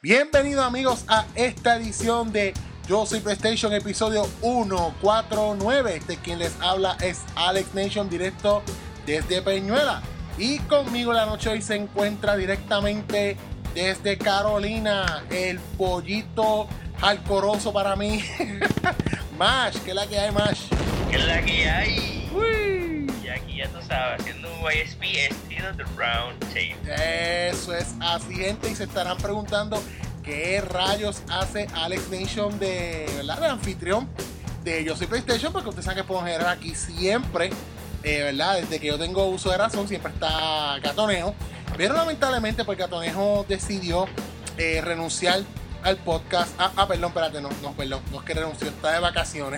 Bienvenidos amigos a esta edición de Yo Soy PlayStation, episodio 149. Quien les habla es Alex Nation, directo desde Peñuela. Y conmigo la noche hoy se encuentra directamente desde Carolina, el pollito alcoroso para mí, Mash. ¿Qué es la que hay, Mash? ¿Qué es la que hay? Uy. Y aquí ya tú sabes, haciendo un YSP estilo The Round Table. Eso es así, gente, y se estarán preguntando qué rayos hace Alex Nation de, ¿verdad?, de anfitrión de Yo Soy PlayStation, porque ustedes saben que por lo general aquí siempre, ¿verdad?, desde que yo tengo uso de razón, siempre está Gatonejo, pero lamentablemente pues Gatonejo decidió renunciar al podcast. Perdón, espérate, no es que renunció, está de vacaciones.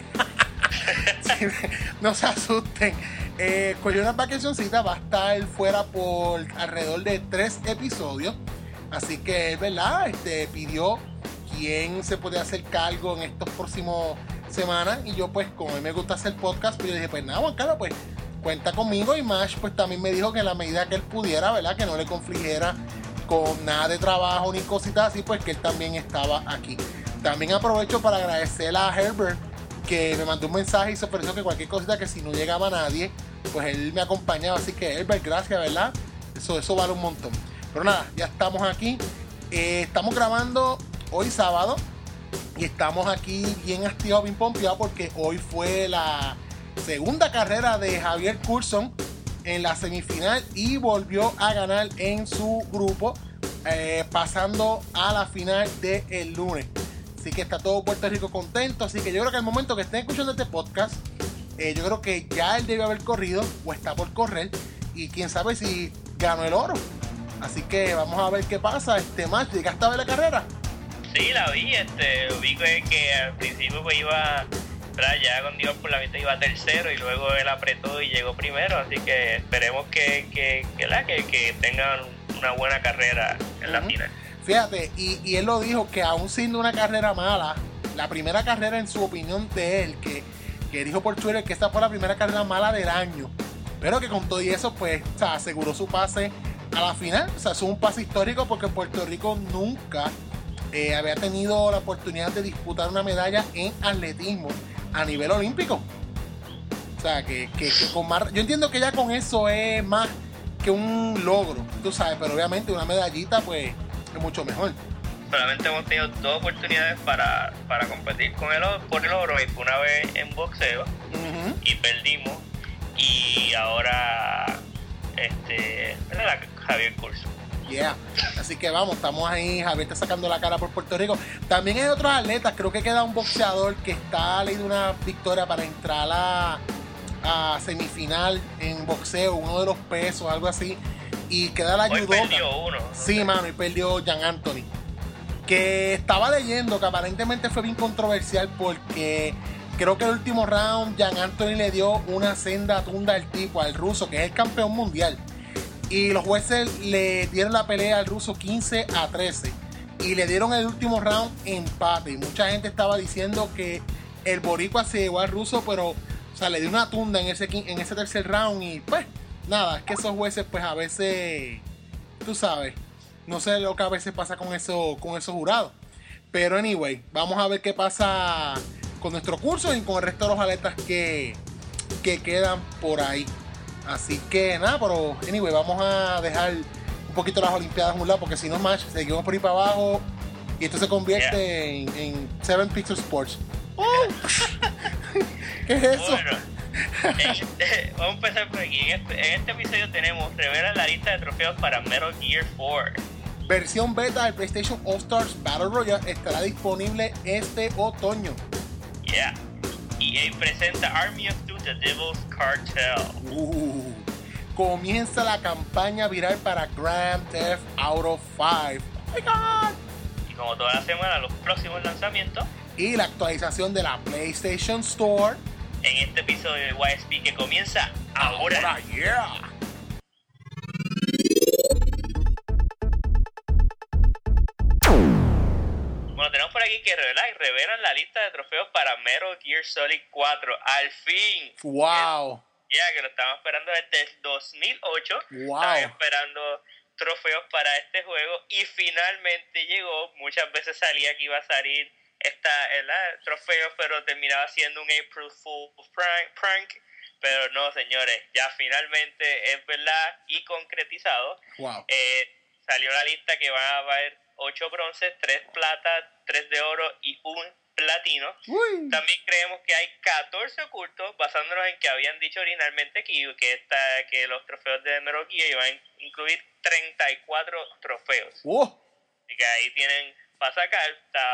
Sí, no se asusten. Cogió unas vacacioncitas, va a estar fuera por alrededor de 3 episodios. Así que es verdad, pidió quién se podía hacer cargo en estos próximos semanas. Y yo, pues, como a mí me gusta hacer podcast, pues yo dije, pues nada, Juan Carlos, pues cuenta conmigo. Y Mash, pues también me dijo que en la medida que él pudiera, ¿verdad?, que no le confligiera con nada de trabajo ni cositas así, pues que él también estaba aquí. También aprovecho para agradecer a Herbert, que me mandó un mensaje y se ofreció que cualquier cosita, que si no llegaba nadie, pues él me acompañaba. Así que Herbert, gracias, ¿verdad? Eso vale un montón. Pero nada, ya estamos aquí. Estamos grabando hoy sábado y estamos aquí bien activados, bien pompeados, porque hoy fue la segunda carrera de Javier Coulson en la semifinal y volvió a ganar en su grupo, pasando a la final del lunes. Así que está todo Puerto Rico contento. Así que yo creo que al momento que estén escuchando este podcast, yo creo que ya él debe haber corrido o está por correr, y quién sabe si ganó el oro. Así que vamos a ver qué pasa. Max, ¿llegaste a ver la carrera? Sí, la vi. Vi que al principio pues iba, ya cuando iba por la mitad iba tercero y luego él apretó y llegó primero. Así que esperemos que tengan una buena carrera en la final. Fíjate, y él lo dijo, que aún siendo una carrera mala, la primera carrera en su opinión de él, que dijo por Twitter que esta fue la primera carrera mala del año, pero que con todo y eso, pues, o sea, aseguró su pase a la final. O sea, es un pase histórico porque Puerto Rico nunca había tenido la oportunidad de disputar una medalla en atletismo a nivel olímpico. O sea, que con más, yo entiendo que ya con eso es más que un logro, tú sabes, pero obviamente una medallita, pues, es mucho mejor. Solamente hemos tenido 2 oportunidades para competir por el oro, y fue una vez en boxeo y perdimos, y ahora Javier Coulson. Yeah. Así que vamos, estamos ahí. Javier está sacando la cara por Puerto Rico. También hay otros atletas. Creo que queda un boxeador que está leyendo una victoria para entrar a semifinal en boxeo, uno de los pesos, algo así. Y queda la judoka. Perdió uno. Sí, mano, y perdió Jan Anthony. Que estaba leyendo que aparentemente fue bien controversial, porque creo que el último round Jan Anthony le dio una senda tunda al tipo, al ruso, que es el campeón mundial. Y los jueces le dieron la pelea al ruso 15-13. Y le dieron el último round empate. Y mucha gente estaba diciendo que el boricua se llevó al ruso, pero, o sea, le dio una tunda en ese tercer round. Y pues, nada, es que esos jueces, pues a veces, tú sabes, no sé lo que a veces pasa con esos jurados. Pero anyway, vamos a ver qué pasa con nuestro curso y con el resto de los atletas que quedan por ahí. Así que nada, pero anyway, vamos a dejar un poquito las Olimpiadas a un lado, porque si no, Match, seguimos por ahí para abajo y esto se convierte en Seven Picture Sports. ¿Qué es eso? Bueno, vamos a empezar por aquí. En este episodio revelan la lista de trofeos para Metal Gear 4. Versión beta del PlayStation All Stars Battle Royale estará disponible este otoño. Yeah. EA presenta Army of Two, The Devil's Cartel. Comienza la campaña viral para Grand Theft Auto 5. Oh my God. Y como toda la semana, los próximos lanzamientos. Y la actualización de la PlayStation Store. En este episodio de YSP que comienza ahora. Yeah. Bueno, tenemos por aquí que revelan la lista de trofeos para Metal Gear Solid 4. Al fin. Wow. Ya, que lo estábamos esperando desde el 2008. Wow. Estaban esperando trofeos para este juego y finalmente llegó. Muchas veces salía que iba a salir trofeos, pero terminaba siendo un April Fool prank. Pero no, señores, ya finalmente es verdad y concretizado. Wow. Salió la lista que van a haber 8 bronces, 3 platas, 3 de oro y 1 platino. Uy. También creemos que hay 14 ocultos, basándonos en que habían dicho originalmente que los trofeos de Metal Gear iban a incluir 34 trofeos. Así que ahí tienen para sacar.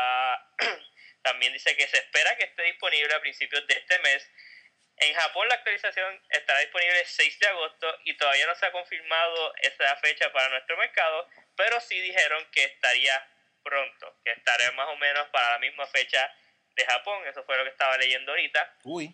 También dice que se espera que esté disponible a principios de este mes. En Japón la actualización estará disponible el 6 de agosto y todavía no se ha confirmado esa fecha para nuestro mercado, pero sí dijeron que estaría pronto, que estaría más o menos para la misma fecha de Japón. Eso fue lo que estaba leyendo ahorita.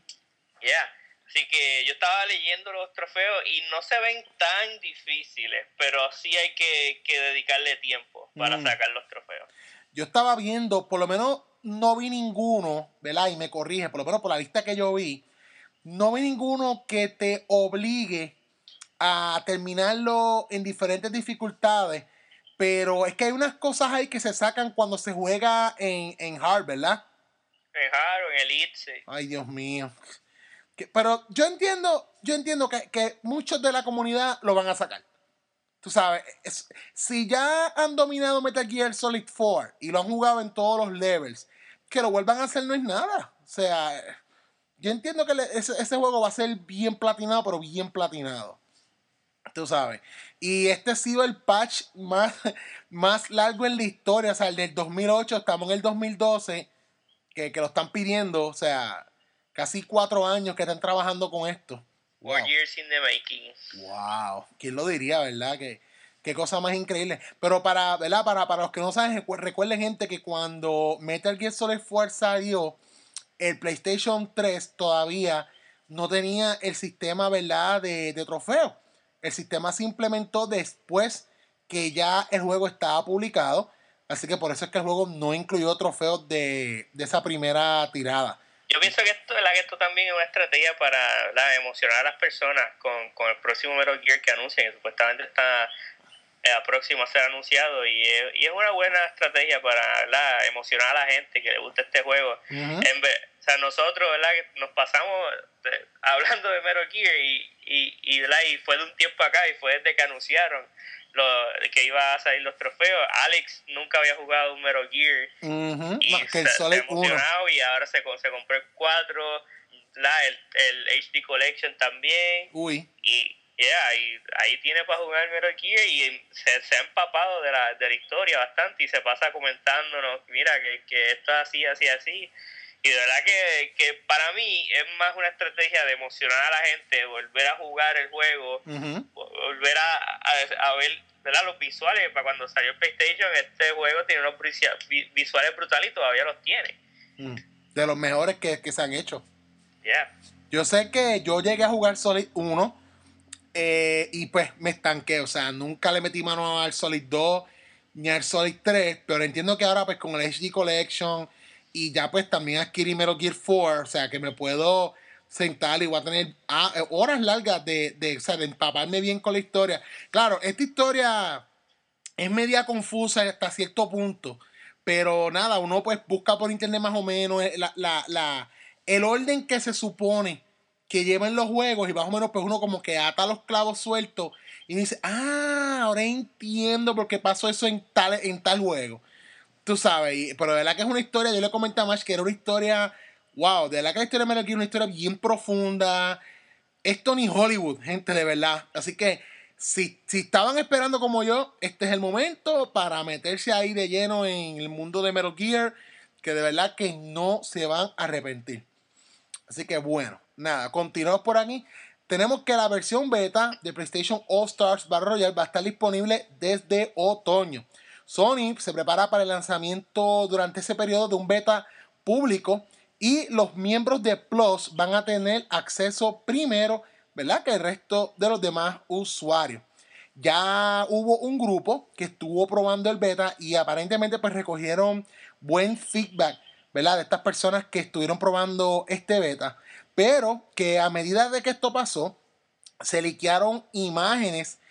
Así que yo estaba leyendo los trofeos y no se ven tan difíciles, pero sí hay que dedicarle tiempo para sacar los trofeos. Yo estaba viendo, por lo menos no vi ninguno, ¿verdad? Y me corrige, por lo menos por la lista que yo vi, no vi ninguno que te obligue a terminarlo en diferentes dificultades, pero es que hay unas cosas ahí que se sacan cuando se juega en Hard, ¿verdad? En Hard o en Elite, sí. Ay, Dios mío. Pero yo entiendo que muchos de la comunidad lo van a sacar. Tú sabes, si ya han dominado Metal Gear Solid 4 y lo han jugado en todos los levels, que lo vuelvan a hacer no es nada. O sea, yo entiendo que ese juego va a ser bien platinado, pero bien platinado. Tú sabes. Y este ha sido el patch más largo en la historia. O sea, el del 2008, estamos en el 2012, que lo están pidiendo. O sea, casi 4 años que están trabajando con esto. 4 years in the making. Wow. ¿Quién lo diría, verdad? Qué cosa más increíble. Pero para los que no saben, recuerden, gente, que cuando Metal Gear Solid 4 salió, el PlayStation 3 todavía no tenía el sistema, ¿verdad?, de trofeos. El sistema se implementó después que ya el juego estaba publicado. Así que por eso es que el juego no incluyó trofeos de esa primera tirada. Yo pienso que esto también es una estrategia para emocionar a las personas con el próximo Metal Gear que anuncian, que supuestamente está próximo a ser anunciado, y es una buena estrategia para emocionar a la gente que le gusta este juego. O sea, nosotros, ¿verdad?, que nos pasamos hablando de Metal Gear y fue de un tiempo acá, y fue desde que anunciaron que iba a salir los trofeos. Alex nunca había jugado un Metal Gear y se emocionado, y ahora se compró el 4, el HD Collection también. Y ahí tiene para jugar Metal Gear, y se ha empapado de la historia bastante, y se pasa comentándonos, mira, que esto es así. Y de verdad que para mí es más una estrategia de emocionar a la gente, volver a jugar el juego, volver a ver, ¿verdad?, los visuales. Para cuando salió el PlayStation, este juego tiene unos visuales brutales y todavía los tiene. De los mejores que se han hecho. Yeah. Yo sé que yo llegué a jugar Solid 1 y pues me estanqué. O sea, nunca le metí mano al Solid 2 ni al Solid 3, pero entiendo que ahora pues con el HD Collection y ya pues también adquirí Metal Gear 4, o sea que me puedo sentar y voy a tener horas largas de empaparme bien con la historia. Claro, esta historia es media confusa hasta cierto punto, pero nada, uno pues busca por internet más o menos el orden que se supone que llevan los juegos, y más o menos pues uno como que ata los clavos sueltos y dice, ahora entiendo por qué pasó eso en tal juego. Tú sabes, pero de verdad que es una historia, yo le comenté a Mash que era una historia, wow, de verdad que la historia de Metal Gear es una historia bien profunda. Es Tony Hollywood, gente, de verdad. Así que si estaban esperando como yo, este es el momento para meterse ahí de lleno en el mundo de Metal Gear, que de verdad que no se van a arrepentir. Así que bueno, nada, continuamos por aquí. Tenemos que la versión beta de PlayStation All Stars Battle Royale va a estar disponible desde otoño. Sony se prepara para el lanzamiento durante ese periodo de un beta público, y los miembros de Plus van a tener acceso primero, ¿verdad?, que el resto de los demás usuarios. Ya hubo un grupo que estuvo probando el beta y aparentemente pues recogieron buen feedback, ¿verdad?, de estas personas que estuvieron probando este beta, pero que a medida de que esto pasó, se liquearon imágenes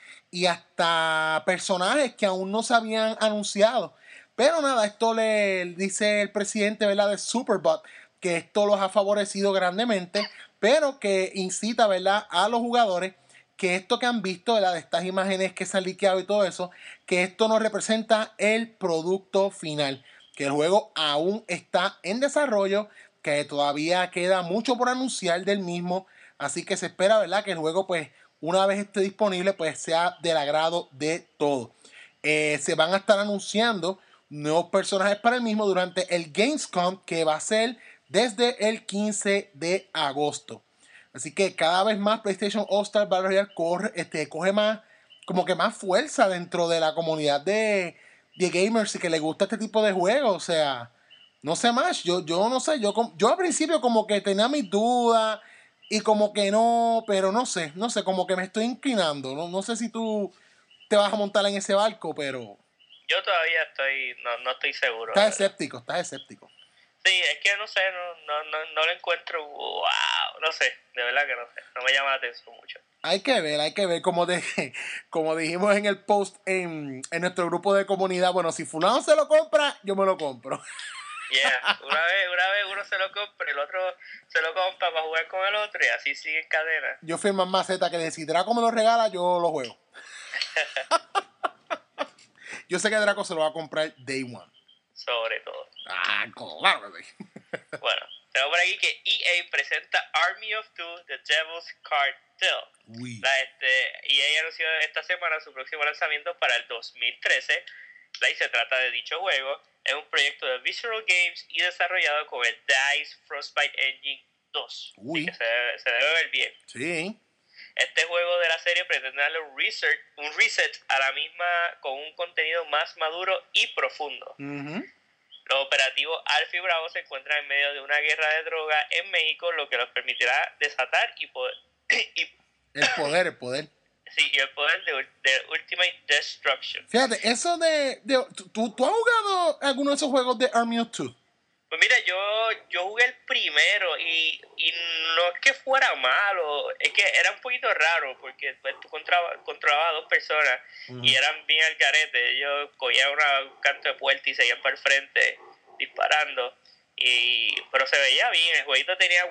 y hasta personajes que aún no se habían anunciado. Pero nada, esto le dice el presidente, ¿verdad?, de Superbot, que esto los ha favorecido grandemente, pero que incita, ¿verdad?, a los jugadores que esto que han visto, ¿verdad?, de estas imágenes que se han liqueado y todo eso, que esto no representa el producto final, que el juego aún está en desarrollo, que todavía queda mucho por anunciar del mismo, así que se espera, ¿verdad?, que el juego, pues, una vez esté disponible, pues sea del agrado de todos. Se van a estar anunciando nuevos personajes para el mismo durante el Gamescom, que va a ser desde el 15 de agosto. Así que cada vez más PlayStation All-Star Battle Royale coge más, como que más fuerza dentro de la comunidad de gamers y que le gusta este tipo de juegos. O sea, no sé más, yo no sé, yo al principio como que tenía mis dudas y como que no, pero no sé, como que me estoy inclinando. No sé si tú te vas a montar en ese barco, pero... Yo todavía no estoy seguro. Estás escéptico. Sí, es que no sé, no lo encuentro, wow, no sé, de verdad que no sé, no me llama la atención mucho. Hay que ver, como dijimos en el post en nuestro grupo de comunidad, bueno, si fulano se lo compra, yo me lo compro. Yeah, una vez uno se lo compra, el otro se lo compra para jugar con el otro y así sigue en cadena. Yo fui más maceta que si Draco me lo regala, yo lo juego. Yo sé que Draco se lo va a comprar Day One. Sobre todo. Ah, claro. Bueno, tengo por aquí que EA presenta Army of Two, The Devil's Cartel. EA anunció esta semana su próximo lanzamiento para el 2013. Y se trata de dicho juego. Es un proyecto de Visual Games y desarrollado con el DICE Frostbite Engine 2. Así que se debe ver bien. Sí. Este juego de la serie pretende darle un reset a la misma con un contenido más maduro y profundo. Uh-huh. Los operativos Alpha y Bravo se encuentran en medio de una guerra de droga en México, lo que los permitirá desatar el poder. Sí, y el poder de Ultimate Destruction. Fíjate, eso ¿tú has jugado alguno de esos juegos de Army of Two? Pues mira, yo jugué el primero y no es que fuera malo, es que era un poquito raro porque pues, tú controlabas a dos personas y eran bien al garete. Ellos cogían un canto de puerta y se iban para el frente disparando, pero se veía bien. El jueguito tenía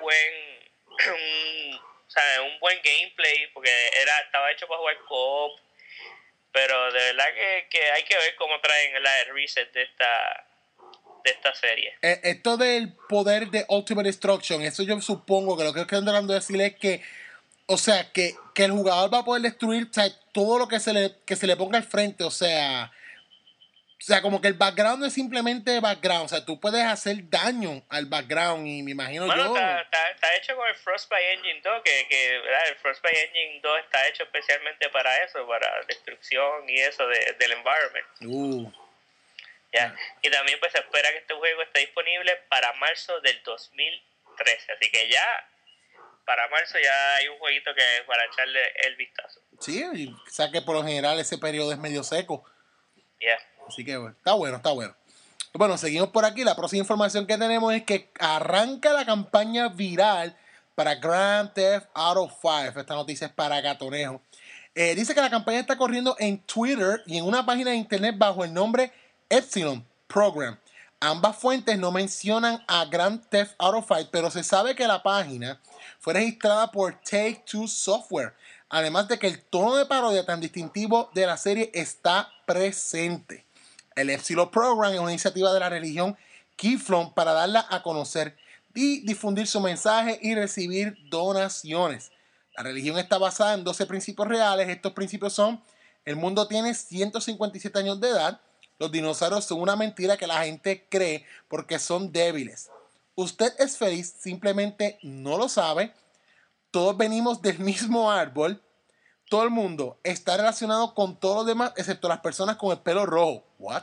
un buen gameplay porque estaba hecho para jugar co-op, pero de verdad que hay que ver cómo traen el reset de esta serie. Esto del poder de Ultimate Destruction, eso yo supongo que lo que estoy tratando de decir es que, o sea, que el jugador va a poder destruir, o sea, todo lo que se le ponga al frente, o sea, como que el background no es simplemente background, o sea, tú puedes hacer daño al background y me imagino está hecho con el Frostbite Engine 2, que ¿verdad? El Frostbite Engine 2 está hecho especialmente para eso, para destrucción y eso del environment. Ya. Y también pues se espera que este juego esté disponible para marzo del 2013, así que ya para marzo ya hay un jueguito que para echarle el vistazo. Sí, o sea que por lo general ese periodo es medio seco. Así que bueno, está bueno. Bueno, seguimos por aquí. La próxima información que tenemos es que arranca la campaña viral para Grand Theft Auto 5. Esta noticia es para Gatonejo. Dice que la campaña está corriendo en Twitter y en una página de internet bajo el nombre Epsilon Program. Ambas fuentes no mencionan a Grand Theft Auto 5, pero se sabe que la página fue registrada por Take-Two Software. Además de que el tono de parodia tan distintivo de la serie está presente. El Epsilon Program es una iniciativa de la religión Keyflow para darla a conocer y difundir su mensaje y recibir donaciones. La religión está basada en 12 principios reales. Estos principios son: el mundo tiene 157 años de edad. Los dinosaurios son una mentira que la gente cree porque son débiles. Usted es feliz, simplemente no lo sabe. Todos venimos del mismo árbol. Todo el mundo está relacionado con todos los demás, excepto las personas con el pelo rojo. ¿What?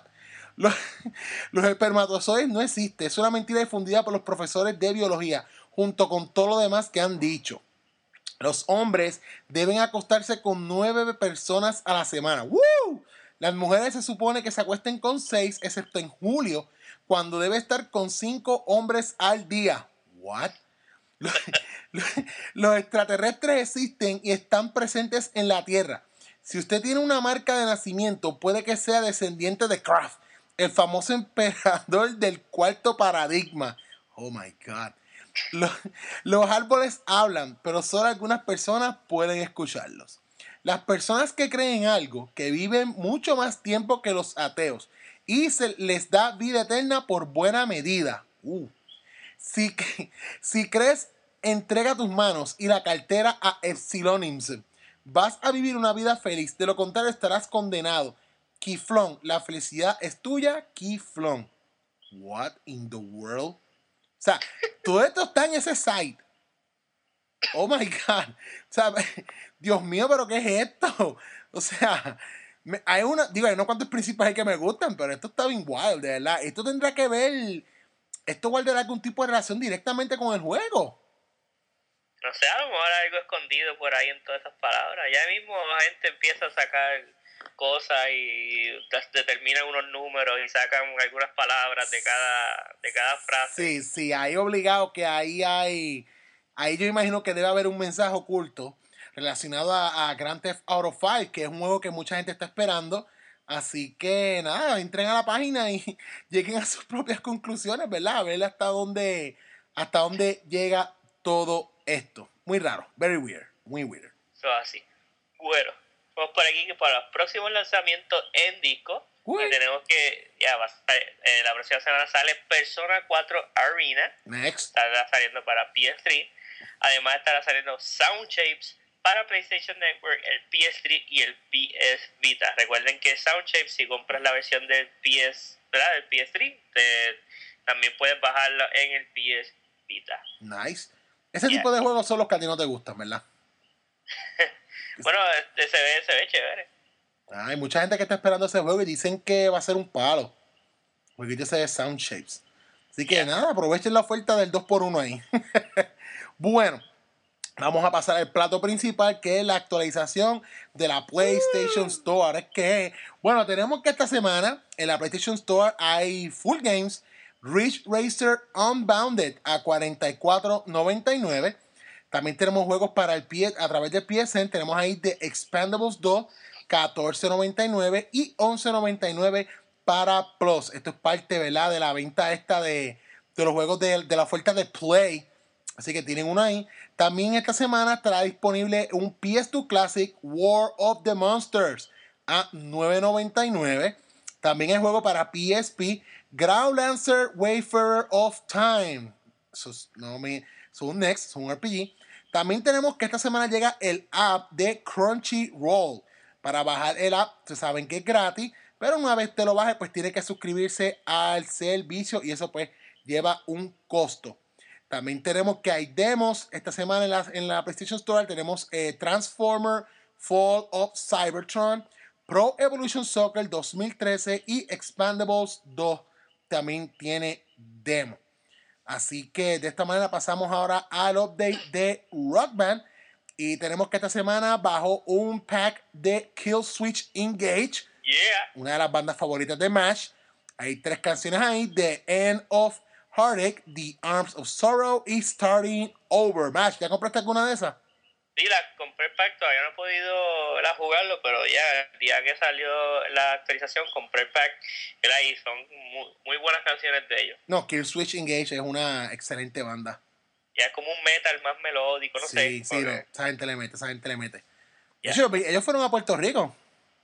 Los espermatozoides no existen. Es una mentira difundida por los profesores de biología, junto con todo lo demás que han dicho. Los hombres deben acostarse con 9 personas a la semana. ¡Woo! Las mujeres se supone que se acuesten con 6, excepto en julio, cuando debe estar con 5 hombres al día. ¿What? Los extraterrestres existen y están presentes en la Tierra. Si usted tiene una marca de nacimiento, puede que sea descendiente de Kraft, el famoso emperador del cuarto paradigma. Oh my God. Los árboles hablan, pero solo algunas personas pueden escucharlos. Las personas que creen algo, que viven mucho más tiempo que los ateos, y se les da vida eterna por buena medida. Si, si crees, entrega tus manos y la cartera a Epsilonims. Vas a vivir una vida feliz, de lo contrario estarás condenado. Kiflón, la felicidad es tuya, Kiflón. What in the world? O sea, todo esto está en ese site. Oh my God. O sea, Dios mío, pero ¿qué es esto? O sea, hay unos cuantos principios hay que me gustan, pero esto está bien wild, de verdad. Esto tendrá que ver, esto guardará algún tipo de relación directamente con el juego. No sé, a lo mejor algo escondido por ahí en todas esas palabras. Ya mismo la gente empieza a sacar cosas y determinan unos números y sacan algunas palabras de cada frase. Sí, ahí obligado que ahí yo imagino que debe haber un mensaje oculto relacionado a Grand Theft Auto 5, que es un juego que mucha gente está esperando. Así que nada, entren a la página y lleguen a sus propias conclusiones, ¿verdad? A ver hasta dónde llega todo esto. Muy raro, very weird, muy weird. Eso así. Bueno, vamos por aquí que para los próximos lanzamientos en disco, y tenemos que la próxima semana sale Persona 4 Arena. Next. Estará saliendo para PS3. Además estará saliendo Sound Shapes para PlayStation Network, el PS3 y el PS Vita. Recuerden que Sound Shapes, si compras la versión del del PS3, también puedes bajarlo en el PS Vita. Nice. Ese tipo de juegos son los que a ti no te gustan, ¿verdad? Bueno, se ve chévere. Hay mucha gente que está esperando ese juego y dicen que va a ser un palo. Porque ese es Sound Shapes. Así que nada, aprovechen la oferta del 2x1 ahí. Bueno, vamos a pasar al plato principal, que es la actualización de la PlayStation Store. Es que, bueno, tenemos que esta semana en la PlayStation Store hay Full Games, Ridge Racer Unbounded a $44.99. También tenemos juegos para el a través del PSN. Tenemos ahí The Expandables 2, $14.99 y $11.99 para Plus. Esto es parte, ¿verdad?, de la venta esta de los juegos de la oferta de Play. Así que tienen uno ahí. También esta semana estará disponible un PS2 Classic War of the Monsters a $9.99. También el juego para PSP Groundlancer Wayfarer of Time. Eso es un Next, es un RPG. También tenemos que esta semana llega el app de Crunchyroll. Para bajar el app, ustedes saben que es gratis, pero una vez te lo bajes, pues tiene que suscribirse al servicio y eso pues lleva un costo. También tenemos que hay demos esta semana en la PlayStation Store. Tenemos Transformer Fall of Cybertron, Pro Evolution Soccer 2013 y Expandables 2 también tiene demo. Así que de esta manera pasamos ahora al update de Rock Band. Y tenemos que esta semana bajó un pack de Kill Switch Engage. Una de las bandas favoritas de MASH. Hay 3 canciones ahí. The End of Heartache, The Arms of Sorrow y Starting Over. MASH, ¿ya compraste alguna de esas? Sí, la compré el pack, todavía no he podido jugarlo, pero ya el día que salió la actualización compré el pack. Y son muy buenas canciones de ellos. No, Kill Switch Engage es una excelente banda. Ya es como un metal más melódico, no sé. Sí, no, esa gente le mete. Yeah. Ellos fueron a Puerto Rico.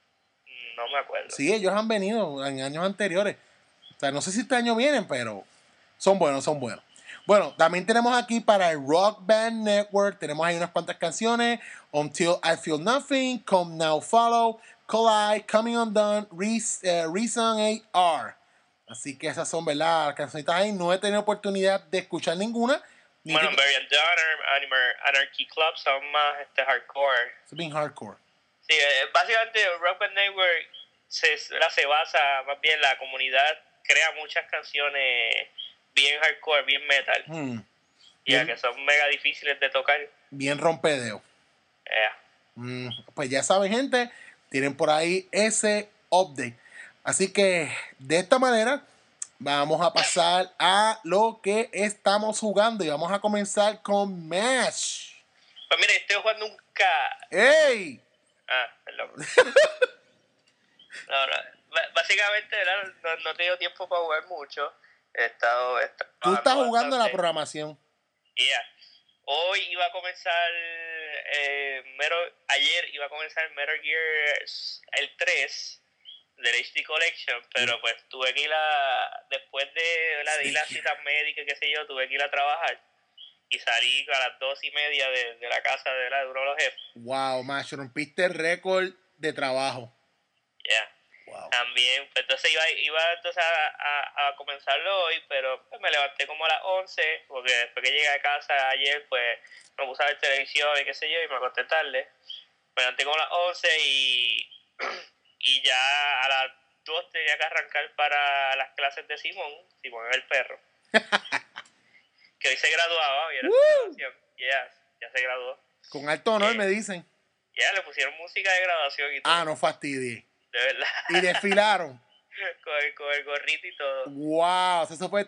No me acuerdo. Sí, ellos han venido en años anteriores. O sea, no sé si este año vienen, pero son buenos. Bueno, también tenemos aquí para el Rock Band Network, tenemos ahí unas cuantas canciones. Until I Feel Nothing, Come Now Follow, Collide, Coming Undone, Reason 8R. Así que esas son, ¿verdad?, las canciones ahí. No he tenido oportunidad de escuchar ninguna. Bueno, Barry and Anarchy Club son más hardcore. Es bien hardcore. Sí, básicamente Rock Band Network se basa más bien, la comunidad crea muchas canciones bien hardcore, bien metal. Que son mega difíciles de tocar. Bien rompedeo. Pues ya saben, gente, tienen por ahí ese update. Así que de esta manera vamos a pasar a lo que estamos jugando y vamos a comenzar con MASH. Pues mira, estoy jugando un K. ¡Ey! Perdón. No, básicamente, ¿verdad? No he tenido tiempo para jugar mucho. He estado Tú estás jugando la bastante. programación. Yeah. Hoy iba a comenzar ayer iba a comenzar Metal Gear el 3 del HD Collection, pero pues tuve que ir después de ir a citas médicas, qué sé yo, tuve que ir a trabajar y salí a las 2:30 de la casa de uno de los jefes. Wow, macho, rompiste el récord de trabajo. Yeah. Wow. También, pues entonces iba entonces a comenzarlo hoy, pero pues me levanté como a las 11, porque después que llegué a casa ayer, pues me puse a ver televisión y qué sé yo, y me acosté tarde. Me levanté como a las 11 y ya a las 2 tenía que arrancar para las clases de Simón es el perro. Que hoy se graduaba, y era su graduación. Ya se graduó. Con alto honor, me dicen. Ya le pusieron música de graduación y todo. No fastidie. De verdad. Y desfilaron. con el gorrito y todo. Wow, eso fue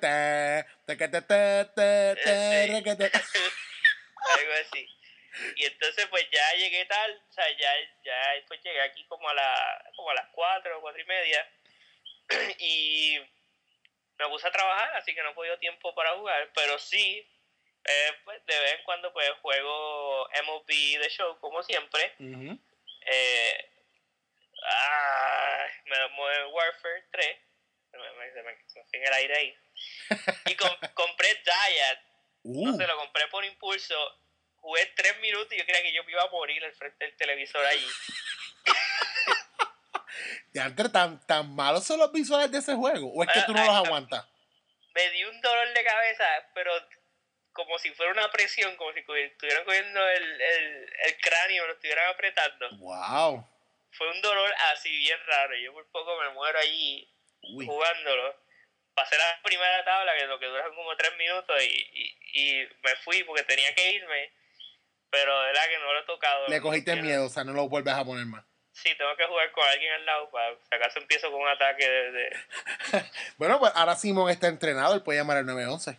algo así. Y entonces pues ya llegué tal, o sea, ya pues llegué aquí como a las 4 o 4:30 y me puse a trabajar, así que no he podido tiempo para jugar, pero sí, pues de vez en cuando pues juego MLB The Show como siempre. Uh-huh. Modern Warfare 3, se me fue en el aire ahí. Y compré Dyad. No sé, lo compré por impulso. Jugué 3 minutos y yo creía que yo me iba a morir al frente del televisor allí. ¿Tan malos son los visuales de ese juego? ¿O es que tú no los aguantas? Me dio un dolor de cabeza, pero como si fuera una presión, como si estuvieran cogiendo el cráneo, lo estuvieran apretando. ¡Wow! Fue un dolor así bien raro. Yo por poco me muero allí jugándolo. Pasé la primera tabla, que lo que dura como 3 minutos, y me fui porque tenía que irme. Pero de verdad que no lo he tocado. Le cogiste miedo, o sea, no lo vuelves a poner más. Sí, tengo que jugar con alguien al lado para si acaso empiezo con un ataque de... Bueno, pues ahora Simón está entrenado, él puede llamar al 911.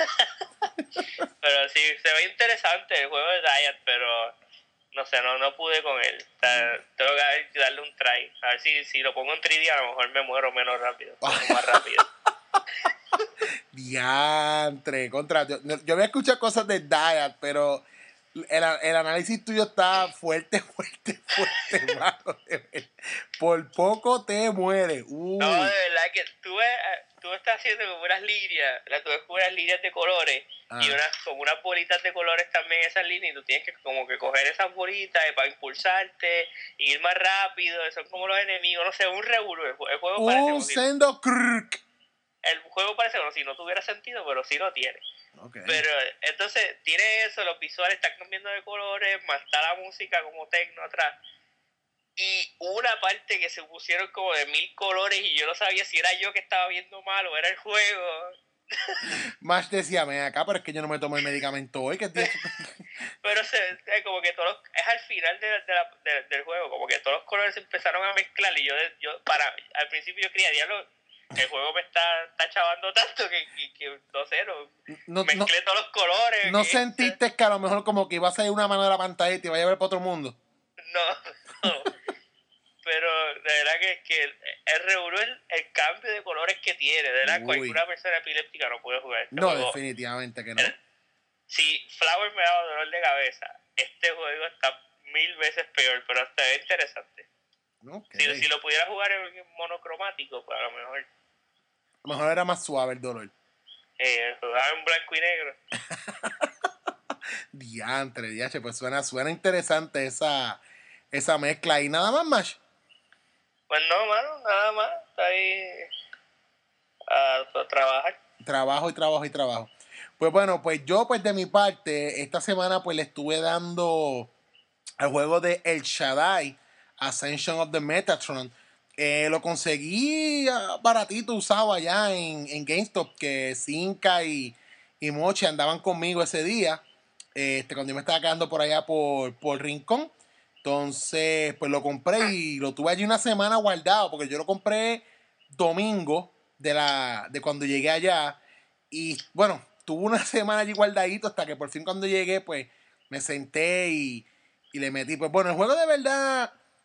Pero sí, se ve interesante el juego de Dyad, pero no sé, no pude con él. O sea, tengo que darle un try. A ver si lo pongo en 3D, a lo mejor me muero menos rápido, más rápido. Diantre, yo había escuchado cosas de Dyad, pero el análisis tuyo está fuerte, mano. Por poco te mueres. No, de verdad que tú estás haciendo como unas líneas, tú ves unas líneas de colores y como unas bolitas de colores también esas líneas, y tú tienes que como que coger esas bolitas para impulsarte, ir más rápido, son como los enemigos, no sé, un revuelo. El juego parece un sendo crrk. El juego parece como si no tuviera sentido, pero sí lo tiene. Okay. Pero entonces tiene eso, los visuales están cambiando de colores, más está la música como techno atrás. Y una parte que se pusieron como de 1000 colores y yo no sabía si era yo que estaba viendo mal o era el juego. Más decía, ven acá, pero es que yo no me tomo el medicamento hoy. Pero como que es al final del juego, como que todos los colores se empezaron a mezclar y al principio yo creía, diablo, el juego me está chavando tanto que no sé, mezclé todos los colores. ¿No sentiste que a lo mejor como que iba a salir una mano de la pantalla y te iba a llevar para otro mundo? No. Pero de verdad que el revuelo es el cambio de colores que tiene. De verdad, cualquier persona epiléptica no puede jugar este juego. Definitivamente que no. Si Flower me daba dolor de cabeza, este juego está 1000 veces peor, pero está interesante. Okay. Si lo pudiera jugar en monocromático, pues a lo mejor. A lo mejor era más suave el dolor. Jugaba en blanco y negro. Diantre, pues suena interesante esa mezcla. ¿Y nada más, Mash? Pues no, mano, nada más. Está ahí a trabajar. Trabajo. Pues bueno, pues yo pues de mi parte, esta semana pues le estuve dando al juego de El Shaddai, Ascension of the Metatron. Lo conseguí baratito usado allá en GameStop, que Cinca y Mochi andaban conmigo ese día, cuando yo me estaba quedando por allá por Rincón. Entonces pues lo compré y lo tuve allí una semana guardado, porque yo lo compré domingo de cuando llegué allá, y bueno, tuve una semana allí guardadito hasta que por fin cuando llegué pues me senté y le metí. Pues bueno, el juego de verdad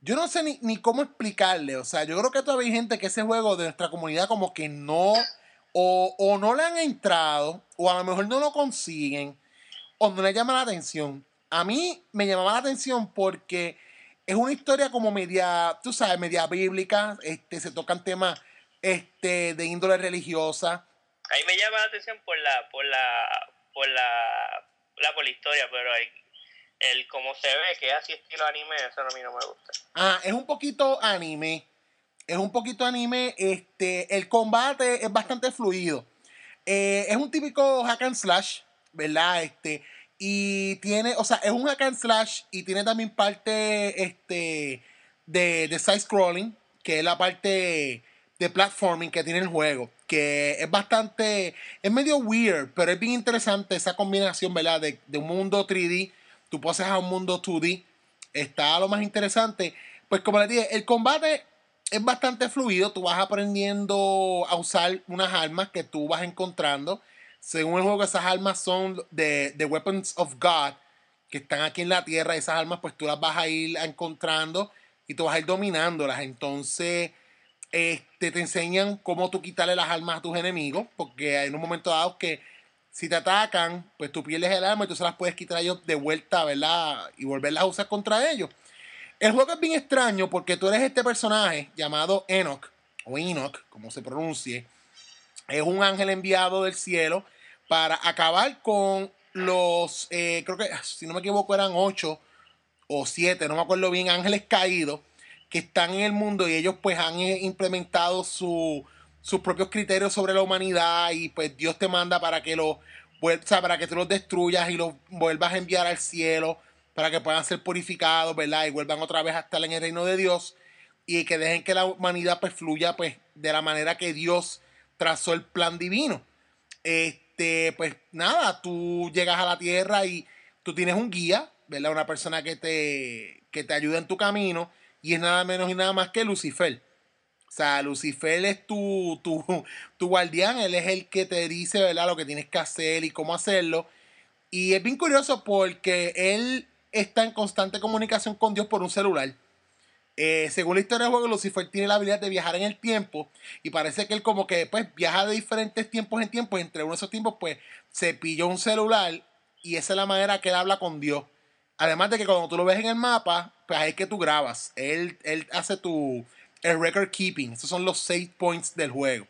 yo no sé ni cómo explicarle. O sea, yo creo que todavía hay gente que ese juego de nuestra comunidad como que no, o no le han entrado, o a lo mejor no lo consiguen, o no le llama la atención. A mí me llamaba la atención porque es una historia como media, tú sabes, media bíblica. Se tocan temas de índole religiosa. A mí me llama la atención por la historia, pero el cómo se ve, que es así estilo anime, eso a mí no me gusta. Es un poquito anime. Es un poquito anime. El combate es bastante fluido. Es un típico hack and slash, ¿verdad? Y tiene, o sea, es un hack and slash y tiene también parte de side scrolling, que es la parte de platforming que tiene el juego, que es bastante, es medio weird, pero es bien interesante esa combinación, ¿verdad? De un mundo 3D, tú pasas a un mundo 2D, está lo más interesante. Pues como les dije, el combate es bastante fluido, tú vas aprendiendo a usar unas armas que tú vas encontrando. Según el juego, esas armas son de Weapons of God, que están aquí en la tierra. Esas armas pues tú las vas a ir encontrando y tú vas a ir dominándolas. Entonces te enseñan cómo tú quitarle las armas a tus enemigos, porque hay un momento dado que si te atacan, pues tú pierdes el arma y tú se las puedes quitar a ellos de vuelta, ¿verdad? Y volverlas a usar contra ellos. El juego es bien extraño porque tú eres este personaje llamado Enoch, o Enoch, como se pronuncie. Es un ángel enviado del cielo para acabar con los, creo que, si no me equivoco, eran 8 o 7, no me acuerdo bien, ángeles caídos que están en el mundo y ellos pues han implementado sus propios criterios sobre la humanidad y pues Dios te manda para que para que tú los destruyas y los vuelvas a enviar al cielo para que puedan ser purificados, ¿verdad? Y vuelvan otra vez a estar en el reino de Dios y que dejen que la humanidad pues fluya pues de la manera que Dios trazó el plan divino. Pues nada, tú llegas a la tierra y tú tienes un guía, ¿verdad? Una persona que te ayuda en tu camino y es nada menos y nada más que Lucifer. O sea, Lucifer es tu guardián, él es el que te dice, ¿verdad? Lo que tienes que hacer y cómo hacerlo. Y es bien curioso porque él está en constante comunicación con Dios por un celular. Según la historia del juego, Lucifer tiene la habilidad de viajar en el tiempo y parece que él como que pues viaja de diferentes tiempos en tiempos. Entre uno de esos tiempos pues se pilló un celular y esa es la manera que él habla con Dios. Además de que cuando tú lo ves en el mapa, pues ahí es que tú grabas. Él hace el record keeping. Esos son los save points del juego.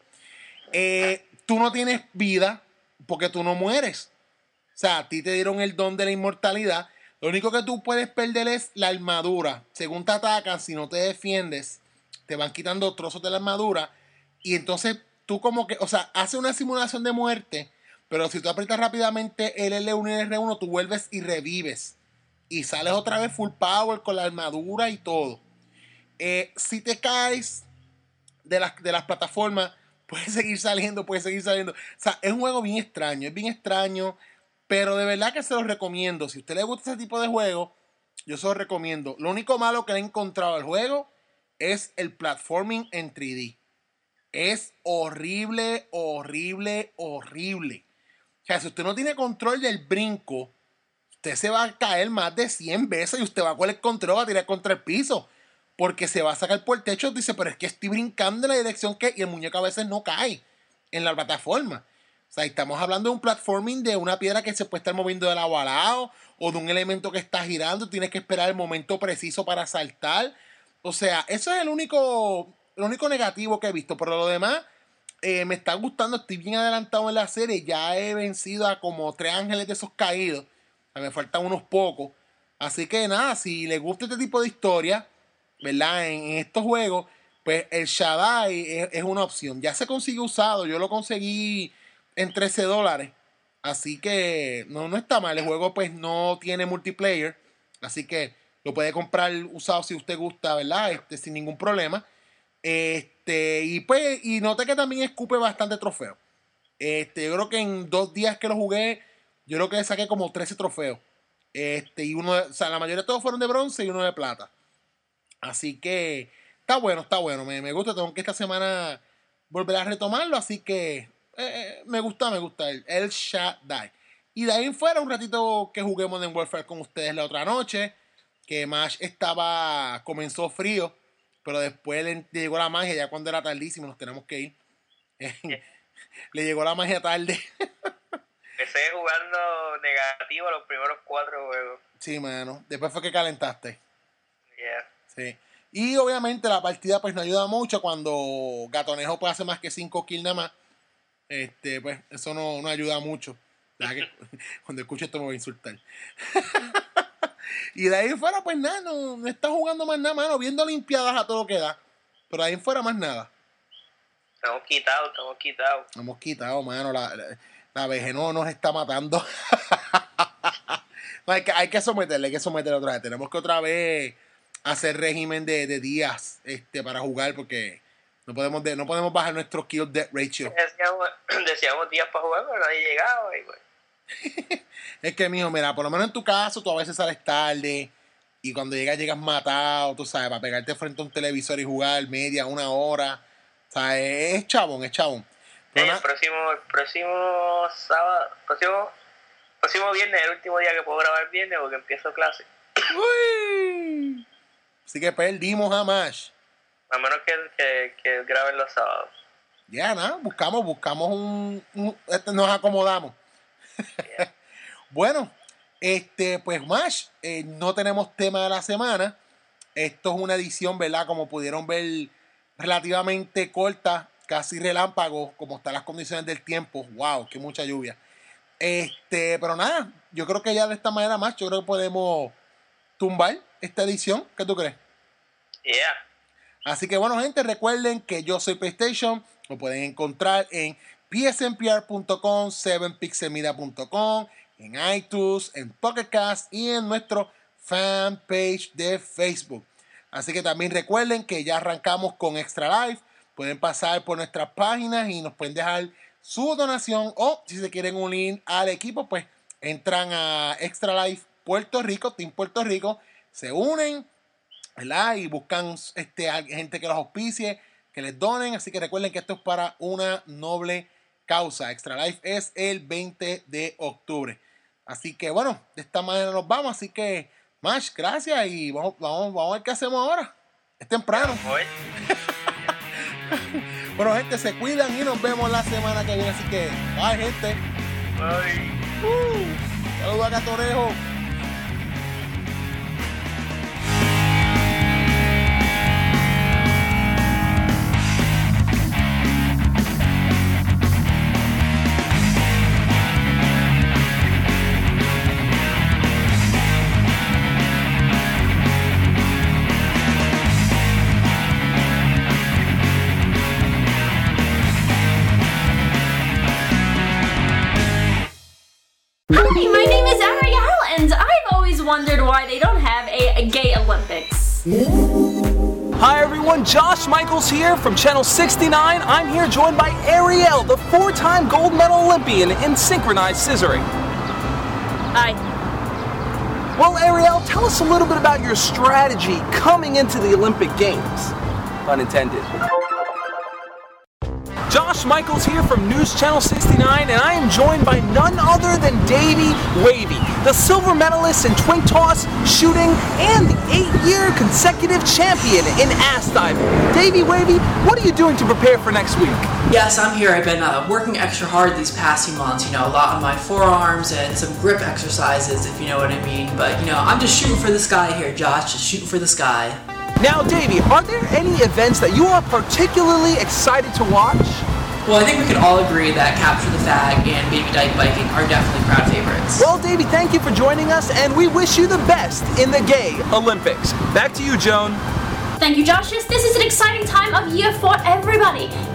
Tú no tienes vida porque tú no mueres. O sea, a ti te dieron el don de la inmortalidad. Lo único que tú puedes perder es la armadura. Según te atacan, si no te defiendes, te van quitando trozos de la armadura. Y entonces tú como que, o sea, hace una simulación de muerte. Pero si tú aprietas rápidamente el L1 y el R1, tú vuelves y revives. Y sales otra vez full power con la armadura y todo. Si te caes de las plataformas, puedes seguir saliendo, puedes seguir saliendo. O sea, es un juego bien extraño, es bien extraño. Pero de verdad que se los recomiendo. Si a usted le gusta ese tipo de juego, yo se los recomiendo. Lo único malo que le he encontrado al juego es el platforming en 3D. Es horrible, horrible, horrible. O sea, si usted no tiene control del brinco, usted se va a caer más de 100 veces y usted va a coger el control, va a tirar contra el piso. Porque se va a sacar por el techo y dice, pero es que estoy brincando en la dirección que... Y el muñeco a veces no cae en la plataforma. O sea, estamos hablando de un platforming de una piedra que se puede estar moviendo de lado a lado o de un elemento que está girando. Tienes que esperar el momento preciso para saltar. O sea, eso es el único negativo que he visto. Pero lo demás me está gustando. Estoy bien adelantado en la serie. Ya he vencido a como 3 ángeles de esos caídos. O sea, me faltan unos pocos. Así que nada, si les gusta este tipo de historia, ¿verdad? En estos juegos, pues el Shaddai es una opción. Ya se consigue usado. Yo lo conseguí en $13. Así que no está mal. El juego pues no tiene multiplayer. Así que lo puede comprar usado si usted gusta, ¿verdad? Sin ningún problema. Y pues, y noté que también escupe bastante trofeos. Yo creo que en 2 días que lo jugué, yo creo que saqué como 13 trofeos. Y uno, o sea, la mayoría de todos fueron de bronce y uno de plata. Así que está bueno, está bueno. Me gusta. Tengo que esta semana volver a retomarlo. Así que me gusta el Shaddai. Y de ahí en fuera un ratito que jugué Modern Warfare con ustedes la otra noche, que Mash comenzó frío, pero después le llegó la magia, ya cuando era tardísimo, nos tenemos que ir. Le llegó la magia tarde. Empecé jugando negativo los primeros 4 juegos. Sí, mano. Después fue que calentaste. Yeah. Sí. Y obviamente la partida pues nos ayuda mucho cuando Gatonejo puede hacer más que 5 kills nada más. Pues eso no ayuda mucho. Que cuando escuche esto me voy a insultar. Y de ahí en fuera pues nada, no está jugando más nada, mano. Viendo Olimpiadas a todo lo que da. Pero de ahí en fuera más nada. Estamos quitados, mano. La vejez no nos está matando. No, hay que someterle otra vez. Tenemos que otra vez hacer régimen de días para jugar porque no podemos bajar nuestro kill death ratio. Decíamos días para jugar, pero nadie llegaba. Es que, mijo, mira, por lo menos en tu caso, tú a veces sales tarde y cuando llegas matado, tú sabes, para pegarte frente a un televisor y jugar media, 1 hora. O sea, es chabón. Pero el próximo sábado, próximo viernes, el último día que puedo grabar viernes porque empiezo clase. Uy. Así que perdimos a Mash. A menos que graben los sábados. Ya, nada, buscamos nos acomodamos. Yeah. Bueno, pues Mash, no tenemos tema de la semana. Esto es una edición, ¿verdad? Como pudieron ver, relativamente corta, casi relámpago, como están las condiciones del tiempo. Wow, qué mucha lluvia. Pero nada, yo creo que ya de esta manera más, yo creo que podemos tumbar esta edición. ¿Qué tú crees? Yeah. Así que bueno, gente, recuerden que Yo Soy PlayStation lo pueden encontrar en psnpr.com, 7pixelmedia.com, en iTunes, en Pocket Cast y en nuestro fanpage de Facebook. Así que también recuerden que ya arrancamos con Extra Life. Pueden pasar por nuestras páginas y nos pueden dejar su donación, o si se quieren unir al equipo, pues entran a Extra Life Puerto Rico, Team Puerto Rico, se unen, ¿verdad? Y buscan gente que los auspicie, que les donen. Así que recuerden que esto es para una noble causa. Extra Life es el 20 de octubre. Así que bueno, de esta manera nos vamos. Así que Mash, gracias y vamos a ver qué hacemos ahora. Es temprano. Bueno, gente, se cuidan y nos vemos la semana que viene. Así que, bye, gente. Bye. Saludos a Gatonejo. Hi, my name is Ariel, and I've always wondered why they don't have a gay Olympics. Hi everyone, Josh Michaels here from Channel 69. I'm here joined by Ariel, the 4-time gold medal Olympian in synchronized scissoring. Hi. Well, Ariel, tell us a little bit about your strategy coming into the Olympic Games. Pun intended. Josh Michaels here from News Channel 69, and I am joined by none other than Davey Wavy, the silver medalist in twin toss, shooting, and the 8-year consecutive champion in ass diving. Davey Wavy, what are you doing to prepare for next week? Yes, I'm here. I've been working extra hard these past few months, a lot on my forearms and some grip exercises, if you know what I mean. But, I'm just shooting for the sky here, Josh, just shooting for the sky. Now, Davey, are there any events that you are particularly excited to watch? Well, I think we can all agree that Capture the Flag and Baby Dyke Biking are definitely crowd favorites. Well, Davey, thank you for joining us, and we wish you the best in the Gay Olympics. Back to you, Joan. Thank you, Josh. This is an exciting time of year for everybody.